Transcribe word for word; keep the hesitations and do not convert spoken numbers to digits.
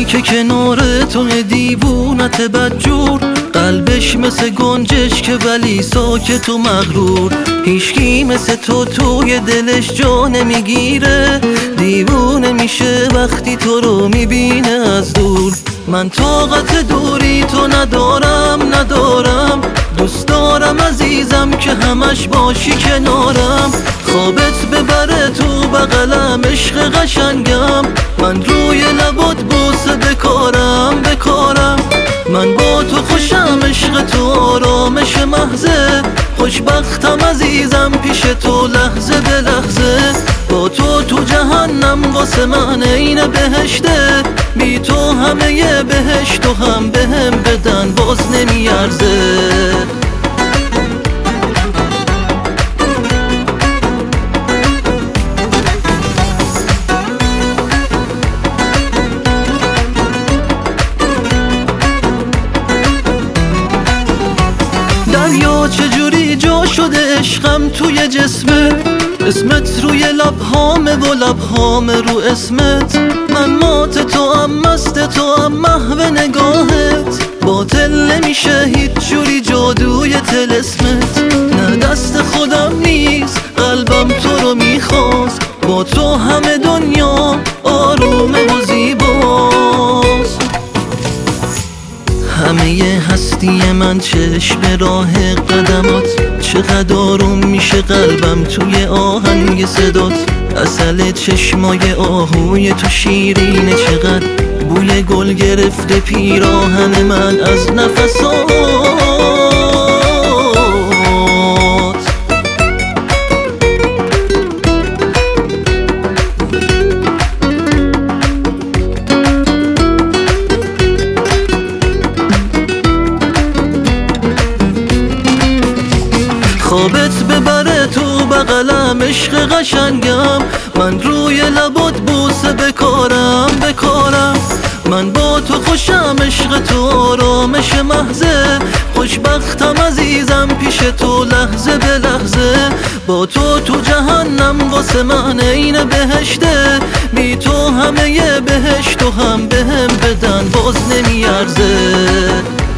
که کنار تو دیوونت بدجور، قلبش مثل گنجش که ولی ساکت و مغرور. هیچکی مثل تو توی دلش جا نمیگیره، دیوونه میشه وقتی تو رو میبینه از دور. من طاقت دوری تو ندارم ندارم، دوست دارم عزیزم که همش باشی کنارم. خوابت ببره تو بغلم عشق قشنگم، من روی لبات بوسه بکارم بکارم. من با تو خوشم عشق تو آرامش محضه، خوشبختم عزیزم پیش تو لحظه به لحظه. با تو تو جهنم واسه من عین بهشته، بی تو همه ی بهشت و هم بهم بدن باز نمیارزه. دریا چجوری جا شده عشقم توی جسمه، اسمت روی لبهامه و لبهامه رو اسمت. من مات تو هم مست تو هم محو نگاهت، باطل نمیشه هیچ جوری جادوی طلسمت. نه دست خودم نیست قلبم تو رو میخواست، با تو همه دنیا آرومه و زیباست. همه ی هستی من چشم راه قدمات، چقدر آروم میشه قلبم توی آهنگ صدات. عسل چشمای آهوی تو شیرینه چقدر، بوی گل گرفته پیراهن من از نفسات. خوابت ببره تو بغلم عشق قشنگم، من روی لبات بوسه بکارم بکارم. من با تو خوشم عشق تو آرامش محضه، خوشبختم عزیزم پیش تو لحظه به لحظه. با تو تو جهنم واسه من عین بهشته، بی تو همه ی بهشت و هم بهم بدن باز نمیارزه.